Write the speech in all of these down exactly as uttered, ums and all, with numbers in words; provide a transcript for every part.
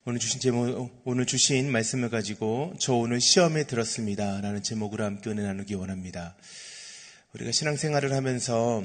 오늘 주신 제목, 오늘 주신 말씀을 가지고 저 오늘 시험에 들었습니다 라는 제목으로 함께 은혜 나누기 원합니다. 우리가 신앙생활을 하면서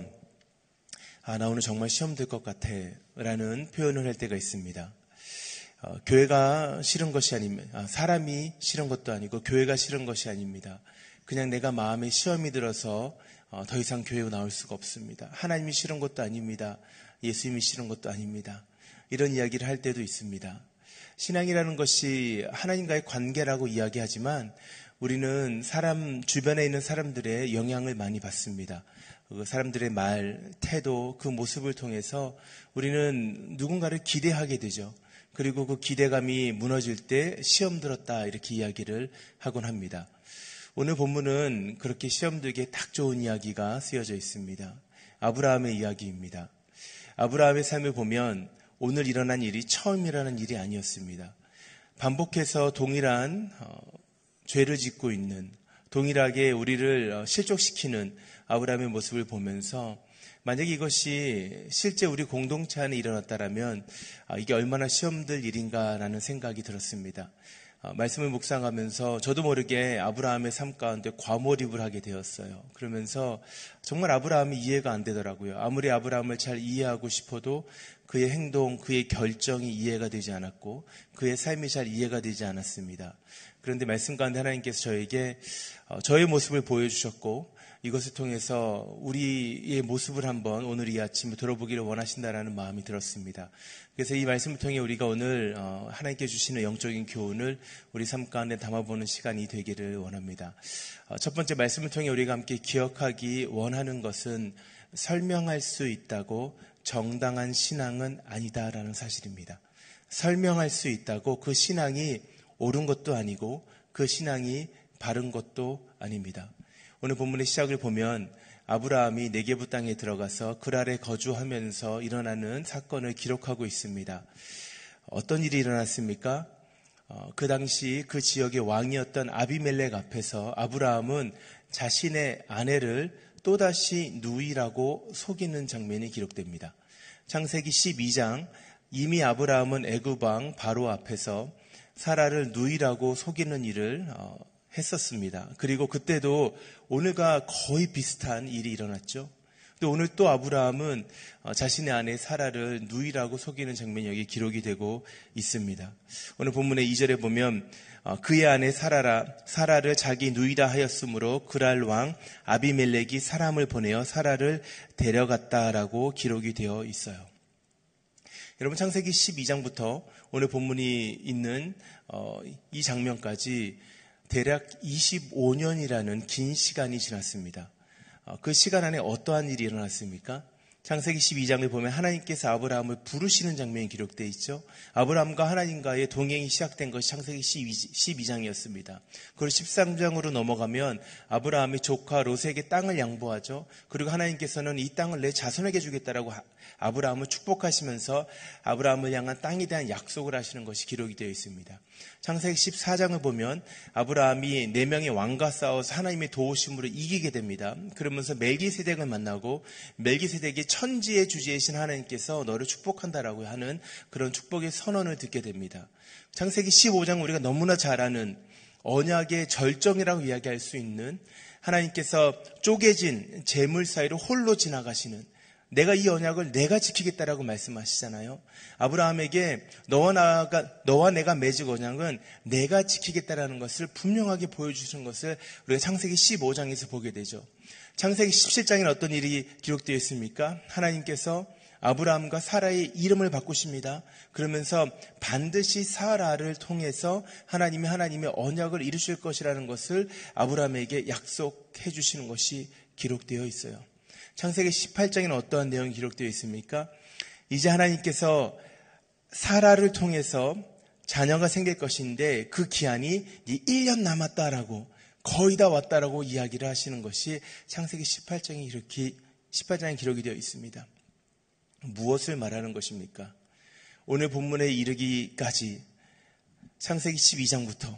아, 나 오늘 정말 시험 들 것 같아 라는 표현을 할 때가 있습니다. 어, 교회가 싫은 것이 아닙니다. 아, 사람이 싫은 것도 아니고 교회가 싫은 것이 아닙니다. 그냥 내가 마음에 시험이 들어서 어, 더 이상 교회로 나올 수가 없습니다. 하나님이 싫은 것도 아닙니다. 예수님이 싫은 것도 아닙니다. 이런 이야기를 할 때도 있습니다. 신앙이라는 것이 하나님과의 관계라고 이야기하지만 우리는 사람, 주변에 있는 사람들의 영향을 많이 받습니다. 그 사람들의 말, 태도, 그 모습을 통해서 우리는 누군가를 기대하게 되죠. 그리고 그 기대감이 무너질 때 시험 들었다 이렇게 이야기를 하곤 합니다. 오늘 본문은 그렇게 시험 들기에 딱 좋은 이야기가 쓰여져 있습니다. 아브라함의 이야기입니다. 아브라함의 삶을 보면 오늘 일어난 일이 처음 일어난 일이 아니었습니다. 반복해서 동일한 어, 죄를 짓고 있는, 동일하게 우리를 실족시키는 아브라함의 모습을 보면서 만약에 이것이 실제 우리 공동체 안에 일어났다라면 아, 이게 얼마나 시험들 일인가라는 생각이 들었습니다. 아, 말씀을 묵상하면서 저도 모르게 아브라함의 삶 가운데 과몰입을 하게 되었어요. 그러면서 정말 아브라함이 이해가 안 되더라고요. 아무리 아브라함을 잘 이해하고 싶어도 그의 행동, 그의 결정이 이해가 되지 않았고 그의 삶이 잘 이해가 되지 않았습니다. 그런데 말씀 가운데 하나님께서 저에게 저의 모습을 보여주셨고 이것을 통해서 우리의 모습을 한번 오늘 이 아침에 들어보기를 원하신다라는 마음이 들었습니다. 그래서 이 말씀을 통해 우리가 오늘 하나님께 주시는 영적인 교훈을 우리 삶 가운데 담아보는 시간이 되기를 원합니다. 첫 번째 말씀을 통해 우리가 함께 기억하기 원하는 것은 설명할 수 있다고 정당한 신앙은 아니다라는 사실입니다. 설명할 수 있다고 그 신앙이 옳은 것도 아니고 그 신앙이 바른 것도 아닙니다. 오늘 본문의 시작을 보면 아브라함이 네게부 땅에 들어가서 그 아래 거주하면서 일어나는 사건을 기록하고 있습니다. 어떤 일이 일어났습니까? 어, 그 당시 그 지역의 왕이었던 아비멜렉 앞에서 아브라함은 자신의 아내를 또다시 누이라고 속이는 장면이 기록됩니다. 창세기 십이 장 이미 아브라함은 애굽 왕 바로 앞에서 사라를 누이라고 속이는 일을 어, 했었습니다. 그리고 그때도 오늘과 거의 비슷한 일이 일어났죠. 또 오늘 또 아브라함은 자신의 아내 사라를 누이라고 속이는 장면이 여기 기록이 되고 있습니다. 오늘 본문의 이 절에 보면 그의 아내 사라라 사라를 자기 누이라 하였으므로 그랄 왕 아비멜렉이 사람을 보내어 사라를 데려갔다라고 기록이 되어 있어요. 여러분 창세기 십이 장부터 오늘 본문이 있는 이 장면까지 대략 이십오 년이라는 긴 시간이 지났습니다. 그 시간 안에 어떠한 일이 일어났습니까? 창세기 십이 장을 보면 하나님께서 아브라함을 부르시는 장면이 기록되어 있죠. 아브라함과 하나님과의 동행이 시작된 것이 창세기 십이 장이었습니다. 그리고 십삼 장으로 넘어가면 아브라함이 조카 롯에게 땅을 양보하죠. 그리고 하나님께서는 이 땅을 내 자손에게 주겠다라고 아브라함을 축복하시면서 아브라함을 향한 땅에 대한 약속을 하시는 것이 기록이 되어 있습니다. 창세기 십사 장을 보면 아브라함이 네 명의 왕과 싸워서 하나님의 도우심으로 이기게 됩니다. 그러면서 멜기세덱을 만나고 멜기세덱이 천지의 주제이신 하나님께서 너를 축복한다라고 하는 그런 축복의 선언을 듣게 됩니다. 창세기 십오 장 우리가 너무나 잘 아는 언약의 절정이라고 이야기할 수 있는 하나님께서 쪼개진 재물 사이로 홀로 지나가시는 내가 이 언약을 내가 지키겠다라고 말씀하시잖아요. 아브라함에게 너와 나가 너와 내가 맺은 언약은 내가 지키겠다라는 것을 분명하게 보여주시는 것을 우리가 창세기 십오 장에서 보게 되죠. 창세기 십칠 장에는 어떤 일이 기록되어 있습니까? 하나님께서 아브라함과 사라의 이름을 바꾸십니다. 그러면서 반드시 사라를 통해서 하나님이 하나님의 언약을 이루실 것이라는 것을 아브라함에게 약속해 주시는 것이 기록되어 있어요. 창세기 십팔 장에는 어떠한 내용이 기록되어 있습니까? 이제 하나님께서 사라를 통해서 자녀가 생길 것인데 그 기한이 일 년 남았다라고 거의 다 왔다라고 이야기를 하시는 것이 창세기 십팔 장에 이렇게 십팔 장에 기록이 되어 있습니다. 무엇을 말하는 것입니까? 오늘 본문에 이르기까지 창세기 십이 장부터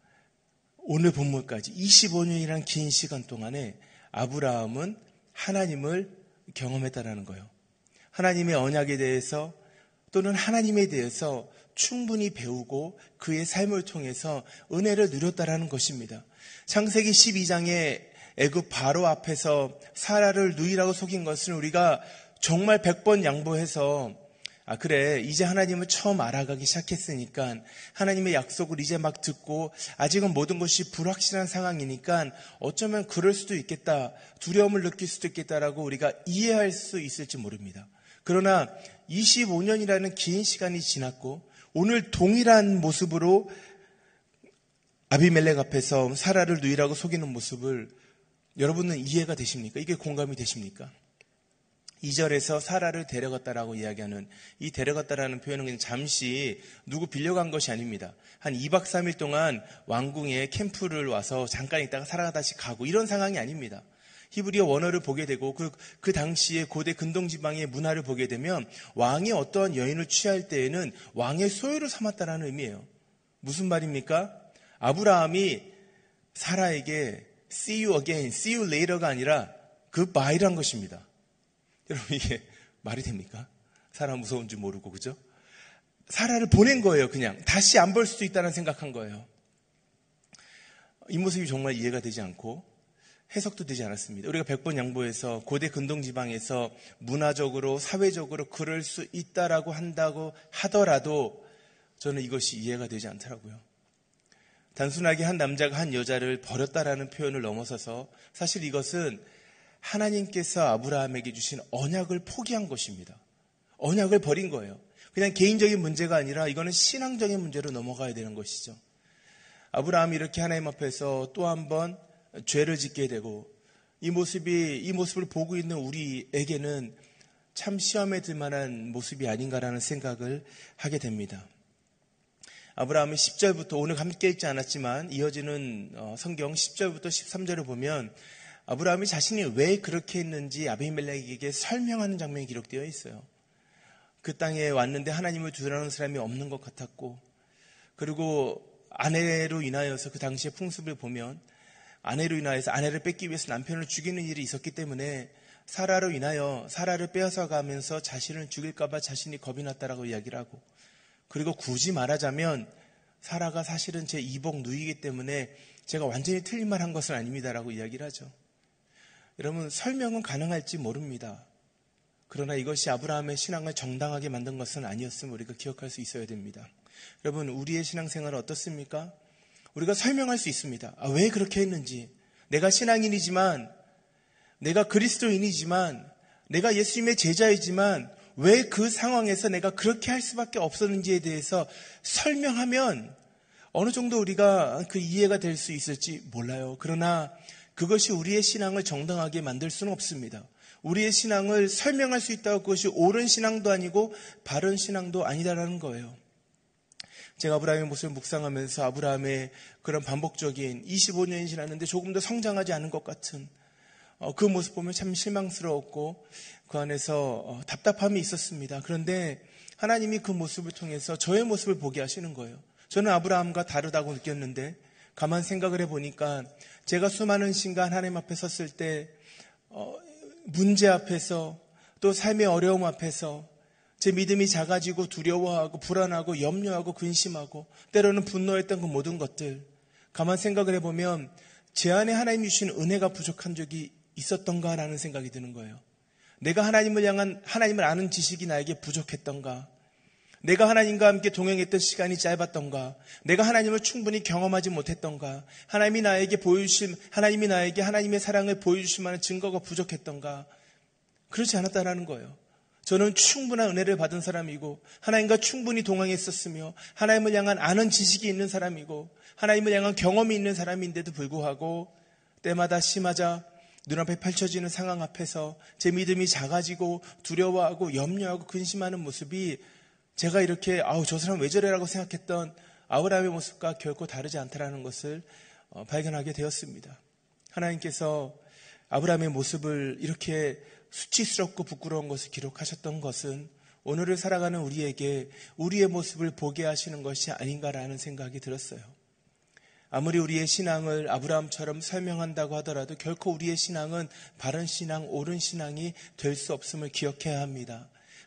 오늘 본문까지 이십오 년이라는 긴 시간 동안에 아브라함은 하나님을 경험했다라는 거예요. 하나님의 언약에 대해서 또는 하나님에 대해서 충분히 배우고 그의 삶을 통해서 은혜를 누렸다라는 것입니다. 창세기 십이 장에 애굽 바로 앞에서 사라를 누이라고 속인 것은 우리가 정말 백 번 양보해서 아 그래 이제 하나님을 처음 알아가기 시작했으니까 하나님의 약속을 이제 막 듣고 아직은 모든 것이 불확실한 상황이니까 어쩌면 그럴 수도 있겠다, 두려움을 느낄 수도 있겠다라고 우리가 이해할 수 있을지 모릅니다. 그러나 이십오 년이라는 긴 시간이 지났고 오늘 동일한 모습으로 아비멜렉 앞에서 사라를 누이라고 속이는 모습을 여러분은 이해가 되십니까? 이게 공감이 되십니까? 이 절에서 사라를 데려갔다라고 이야기하는 이 데려갔다라는 표현은 그냥 잠시 누구 빌려간 것이 아닙니다. 한 이 박 삼 일 동안 왕궁에 캠프를 와서 잠깐 있다가 사라가 다시 가고 이런 상황이 아닙니다. 히브리어 원어를 보게 되고 그, 그 당시에 고대 근동지방의 문화를 보게 되면 왕이 어떠한 여인을 취할 때에는 왕의 소유를 삼았다라는 의미예요. 무슨 말입니까? 아브라함이 사라에게 see you again, see you later가 아니라 goodbye란 것입니다. 여러분 이게 말이 됩니까? 사라 무서운 줄 모르고 그죠? 사라를 보낸 거예요. 그냥 다시 안 볼 수도 있다는 생각한 거예요. 이 모습이 정말 이해가 되지 않고 해석도 되지 않았습니다. 우리가 백 번 양보해서 고대 근동지방에서 문화적으로 사회적으로 그럴 수 있다라고 한다고 하더라도 저는 이것이 이해가 되지 않더라고요. 단순하게 한 남자가 한 여자를 버렸다라는 표현을 넘어서서 사실 이것은 하나님께서 아브라함에게 주신 언약을 포기한 것입니다. 언약을 버린 거예요. 그냥 개인적인 문제가 아니라 이거는 신앙적인 문제로 넘어가야 되는 것이죠. 아브라함이 이렇게 하나님 앞에서 또 한 번 죄를 짓게 되고 이 모습이 이 모습을 보고 있는 우리에게는 참 시험에 들 만한 모습이 아닌가라는 생각을 하게 됩니다. 아브라함이 십 절부터 오늘 함께 읽지 않았지만 이어지는 성경 십 절부터 십삼 절을 보면 아브라함이 자신이 왜 그렇게 했는지 아비멜렉에게 설명하는 장면이 기록되어 있어요. 그 땅에 왔는데 하나님을 두려워하는 사람이 없는 것 같았고 그리고 아내로 인하여서 그 당시의 풍습을 보면 아내로 인하여서 아내를 뺏기 위해서 남편을 죽이는 일이 있었기 때문에 사라로 인하여 사라를 빼앗아가면서 자신을 죽일까 봐 자신이 겁이 났다라고 이야기를 하고 그리고 굳이 말하자면 사라가 사실은 제 이복 누이기 때문에 제가 완전히 틀린 말 한 것은 아닙니다라고 이야기를 하죠. 여러분 설명은 가능할지 모릅니다. 그러나 이것이 아브라함의 신앙을 정당하게 만든 것은 아니었음을 우리가 기억할 수 있어야 됩니다. 여러분 우리의 신앙생활은 어떻습니까? 우리가 설명할 수 있습니다. 아, 왜 그렇게 했는지. 내가 신앙인이지만 내가 그리스도인이지만 내가 예수님의 제자이지만 왜 그 상황에서 내가 그렇게 할 수밖에 없었는지에 대해서 설명하면 어느 정도 우리가 그 이해가 될 수 있을지 몰라요. 그러나 그것이 우리의 신앙을 정당하게 만들 수는 없습니다. 우리의 신앙을 설명할 수 있다고 그것이 옳은 신앙도 아니고 바른 신앙도 아니다라는 거예요. 제가 아브라함의 모습을 묵상하면서 아브라함의 그런 반복적인 이십오 년이 지났는데 조금 더 성장하지 않은 것 같은 그 모습 보면 참 실망스러웠고 그 안에서 답답함이 있었습니다. 그런데 하나님이 그 모습을 통해서 저의 모습을 보게 하시는 거예요. 저는 아브라함과 다르다고 느꼈는데 가만 생각을 해보니까 제가 수많은 시간 하나님 앞에 섰을 때 문제 앞에서 또 삶의 어려움 앞에서 제 믿음이 작아지고 두려워하고 불안하고 염려하고 근심하고 때로는 분노했던 그 모든 것들 가만 생각을 해보면 제 안에 하나님이 주신 은혜가 부족한 적이 있었던가라는 생각이 드는 거예요. 내가 하나님을 향한 하나님을 아는 지식이 나에게 부족했던가, 내가 하나님과 함께 동행했던 시간이 짧았던가, 내가 하나님을 충분히 경험하지 못했던가, 하나님이 나에게 보여주실 하나님이 나에게 하나님의 사랑을 보여주실 만한 증거가 부족했던가, 그렇지 않았다라는 거예요. 저는 충분한 은혜를 받은 사람이고 하나님과 충분히 동행했었으며 하나님을 향한 아는 지식이 있는 사람이고 하나님을 향한 경험이 있는 사람인데도 불구하고 때마다 심하자 눈앞에 펼쳐지는 상황 앞에서 제 믿음이 작아지고 두려워하고 염려하고 근심하는 모습이 제가 이렇게 아우 저 사람 왜 저래라고 생각했던 아브라함의 모습과 결코 다르지 않다라는 것을 발견하게 되었습니다. 하나님께서 아브라함의 모습을 이렇게 수치스럽고 부끄러운 것을 기록하셨던 것은 오늘을 살아가는 우리에게 우리의 모습을 보게 하시는 것이 아닌가라는 생각이 들었어요. 아무리 우리의 신앙을 아브라함처럼 설명한다고 하더라도 결코 우리의 신앙은 바른 신앙, 옳은 신앙이 될 수 없음을 기억해야 합니다.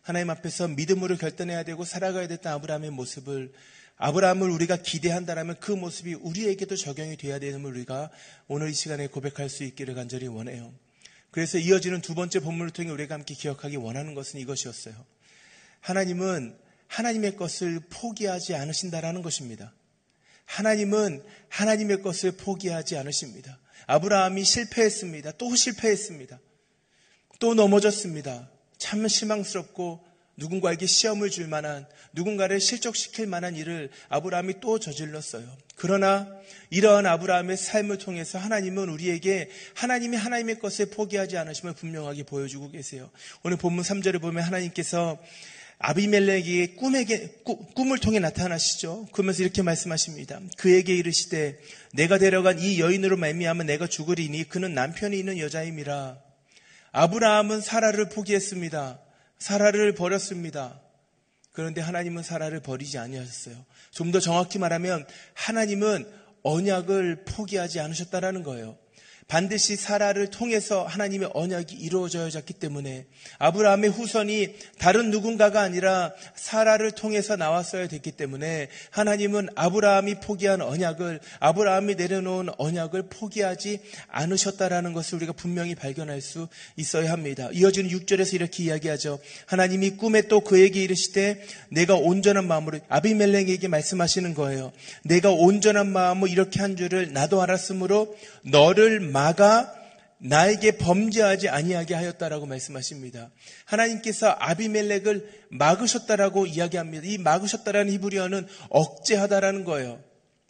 하나님 앞에서 믿음으로 결단해야 되고 살아가야 됐던 아브라함의 모습을, 아브라함을 우리가 기대한다면 그 모습이 우리에게도 적용이 돼야 되는 걸 우리가 오늘 이 시간에 고백할 수 있기를 간절히 원해요. 그래서 이어지는 두 번째 본문을 통해 우리가 함께 기억하기 원하는 것은 이것이었어요. 하나님은 하나님의 것을 포기하지 않으신다라는 것입니다. 하나님은 하나님의 것을 포기하지 않으십니다. 아브라함이 실패했습니다. 또 실패했습니다. 또 넘어졌습니다. 참 실망스럽고 누군가에게 시험을 줄 만한, 누군가를 실족시킬 만한 일을 아브라함이 또 저질렀어요. 그러나 이러한 아브라함의 삶을 통해서 하나님은 우리에게 하나님이 하나님의 것을 포기하지 않으심을 분명하게 보여주고 계세요. 오늘 본문 삼 절에 보면 하나님께서 아비멜렉에게 꿈에게, 꿈을 통해 나타나시죠. 그러면서 이렇게 말씀하십니다. 그에게 이르시되 내가 데려간 이 여인으로 말미암아 내가 죽으리니 그는 남편이 있는 여자임이라. 아브라함은 사라를 포기했습니다. 사라를 버렸습니다. 그런데 하나님은 사라를 버리지 아니하셨어요. 좀 더 정확히 말하면 하나님은 언약을 포기하지 않으셨다라는 거예요. 반드시 사라를 통해서 하나님의 언약이 이루어져야 했기 때문에 아브라함의 후손이 다른 누군가가 아니라 사라를 통해서 나왔어야 됐기 때문에 하나님은 아브라함이 포기한 언약을, 아브라함이 내려놓은 언약을 포기하지 않으셨다라는 것을 우리가 분명히 발견할 수 있어야 합니다. 이어지는 육 절에서 이렇게 이야기하죠. 하나님이 꿈에 또 그에게 이르시되 내가 온전한 마음으로, 아비멜렉에게 말씀하시는 거예요. 내가 온전한 마음으로 이렇게 한 줄을 나도 알았으므로 너를 마가 나에게 범죄하지 아니하게 하였다라고 말씀하십니다. 하나님께서 아비멜렉을 막으셨다라고 이야기합니다. 이 막으셨다라는 히브리어는 억제하다라는 거예요.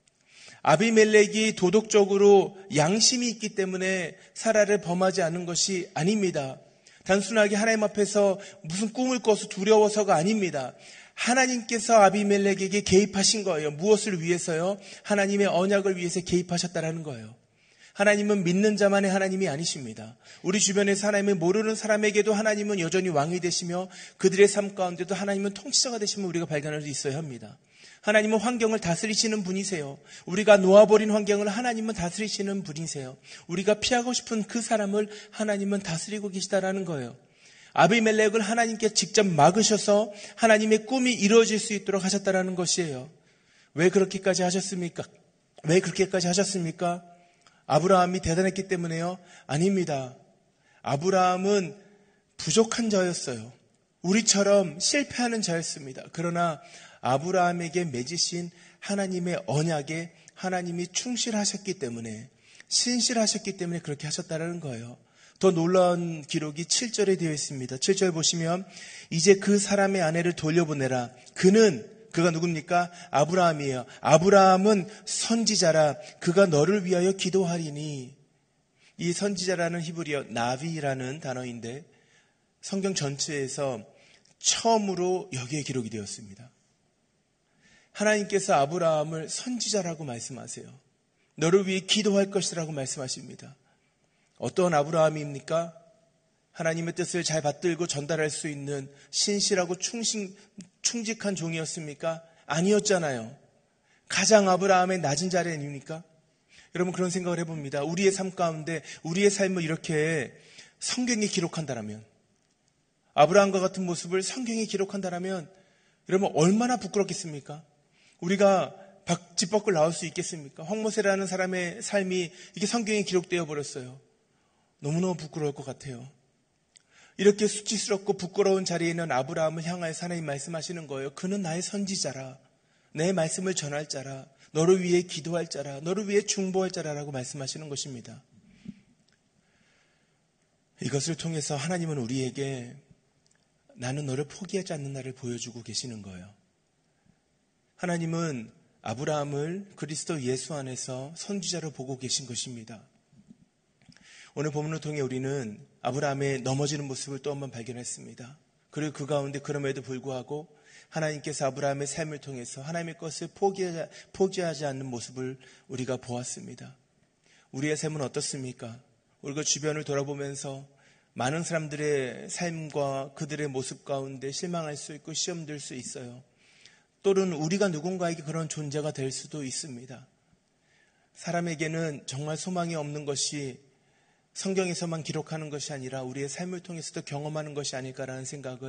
아비멜렉이 도덕적으로 양심이 있기 때문에 사라를 범하지 않은 것이 아닙니다. 단순하게 하나님 앞에서 무슨 꿈을 꿔서 두려워서가 아닙니다. 하나님께서 아비멜렉에게 개입하신 거예요. 무엇을 위해서요? 하나님의 언약을 위해서 개입하셨다라는 거예요. 하나님은 믿는 자만의 하나님이 아니십니다. 우리 주변에서 하나님을 모르는 사람에게도 하나님은 여전히 왕이 되시며 그들의 삶 가운데도 하나님은 통치자가 되심을 우리가 발견할 수 있어야 합니다. 하나님은 환경을 다스리시는 분이세요. 우리가 놓아버린 환경을 하나님은 다스리시는 분이세요. 우리가 피하고 싶은 그 사람을 하나님은 다스리고 계시다라는 거예요. 아비멜렉을 하나님께 직접 막으셔서 하나님의 꿈이 이루어질 수 있도록 하셨다라는 것이에요. 왜 그렇게까지 하셨습니까? 왜 그렇게까지 하셨습니까? 아브라함이 대단했기 때문에요? 아닙니다. 아브라함은 부족한 자였어요. 우리처럼 실패하는 자였습니다. 그러나 아브라함에게 맺으신 하나님의 언약에 하나님이 충실하셨기 때문에, 신실하셨기 때문에 그렇게 하셨다는 거예요. 더 놀라운 기록이 칠 절에 되어 있습니다. 칠 절 보시면 이제 그 사람의 아내를 돌려보내라. 그는, 그가 누굽니까? 아브라함이에요. 아브라함은 선지자라. 그가 너를 위하여 기도하리니. 이 선지자라는 히브리어 나비라는 단어인데 성경 전체에서 처음으로 여기에 기록이 되었습니다. 하나님께서 아브라함을 선지자라고 말씀하세요. 너를 위해 기도할 것이라고 말씀하십니다. 어떤 아브라함입니까? 하나님의 뜻을 잘 받들고 전달할 수 있는 신실하고 충신, 충직한 종이었습니까? 아니었잖아요. 가장 아브라함의 낮은 자리 아닙니까? 여러분 그런 생각을 해봅니다. 우리의 삶 가운데 우리의 삶을 이렇게 성경이 기록한다면, 아브라함과 같은 모습을 성경이 기록한다면 여러분 얼마나 부끄럽겠습니까? 우리가 집 밖을 나올 수 있겠습니까? 황모세라는 사람의 삶이 이게 성경에 기록되어 버렸어요. 너무너무 부끄러울 것 같아요. 이렇게 수치스럽고 부끄러운 자리에 있는 아브라함을 향하여서 하나님 말씀하시는 거예요. 그는 나의 선지자라. 내 말씀을 전할 자라. 너를 위해 기도할 자라. 너를 위해 중보할 자라라고 말씀하시는 것입니다. 이것을 통해서 하나님은 우리에게 나는 너를 포기하지 않는 나를 보여주고 계시는 거예요. 하나님은 아브라함을 그리스도 예수 안에서 선지자로 보고 계신 것입니다. 오늘 본문을 통해 우리는 아브라함의 넘어지는 모습을 또 한 번 발견했습니다. 그리고 그 가운데 그럼에도 불구하고 하나님께서 아브라함의 삶을 통해서 하나님의 것을 포기하지, 포기하지 않는 모습을 우리가 보았습니다. 우리의 삶은 어떻습니까? 우리가 주변을 돌아보면서 많은 사람들의 삶과 그들의 모습 가운데 실망할 수 있고 시험될 수 있어요. 또는 우리가 누군가에게 그런 존재가 될 수도 있습니다. 사람에게는 정말 소망이 없는 것이 성경에서만 기록하는 것이 아니라 우리의 삶을 통해서도 경험하는 것이 아닐까라는 생각을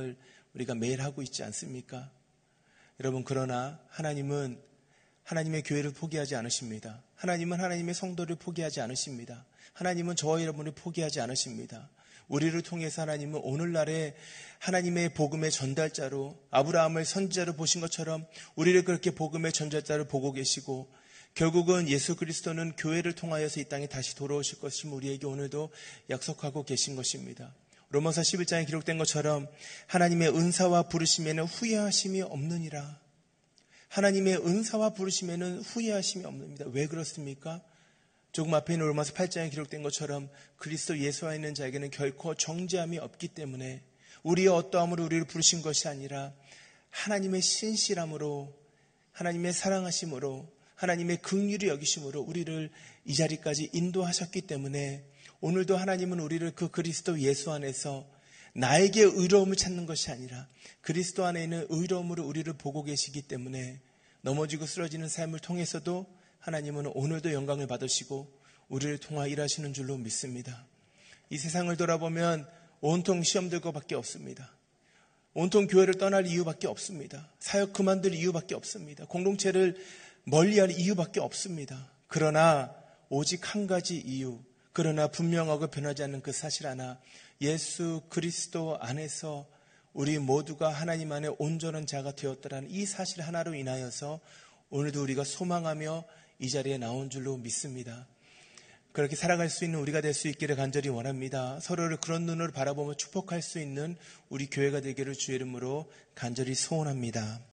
우리가 매일 하고 있지 않습니까? 여러분, 그러나 하나님은 하나님의 교회를 포기하지 않으십니다. 하나님은 하나님의 성도를 포기하지 않으십니다. 하나님은 저와 여러분을 포기하지 않으십니다. 우리를 통해서 하나님은 오늘날의 하나님의 복음의 전달자로, 아브라함을 선지자로 보신 것처럼 우리를 그렇게 복음의 전달자로 보고 계시고, 결국은 예수 그리스도는 교회를 통하여서 이 땅에 다시 돌아오실 것임을 우리에게 오늘도 약속하고 계신 것입니다. 로마서 십일 장에 기록된 것처럼 하나님의 은사와 부르심에는 후회하심이 없느니라. 하나님의 은사와 부르심에는 후회하심이 없습니다. 왜 그렇습니까? 조금 앞에 있는 로마서 팔 장에 기록된 것처럼 그리스도 예수 안에 있는 자에게는 결코 정죄함이 없기 때문에 우리의 어떠함으로 우리를 부르신 것이 아니라 하나님의 신실함으로, 하나님의 사랑하심으로, 하나님의 긍휼히 여기심으로 우리를 이 자리까지 인도하셨기 때문에 오늘도 하나님은 우리를 그 그리스도 예수 안에서 나에게 의로움을 찾는 것이 아니라 그리스도 안에 있는 의로움으로 우리를 보고 계시기 때문에 넘어지고 쓰러지는 삶을 통해서도 하나님은 오늘도 영광을 받으시고 우리를 통하 일하시는 줄로 믿습니다. 이 세상을 돌아보면 온통 시험될 것밖에 없습니다. 온통 교회를 떠날 이유밖에 없습니다. 사역 그만둘 이유밖에 없습니다. 공동체를 멀리할 이유밖에 없습니다. 그러나 오직 한 가지 이유, 그러나 분명하고 변하지 않는 그 사실 하나, 예수 그리스도 안에서 우리 모두가 하나님 안에 온전한 자가 되었다라는 이 사실 하나로 인하여서 오늘도 우리가 소망하며 이 자리에 나온 줄로 믿습니다. 그렇게 살아갈 수 있는 우리가 될 수 있기를 간절히 원합니다. 서로를 그런 눈으로 바라보며 축복할 수 있는 우리 교회가 되기를 주의 이름으로 간절히 소원합니다.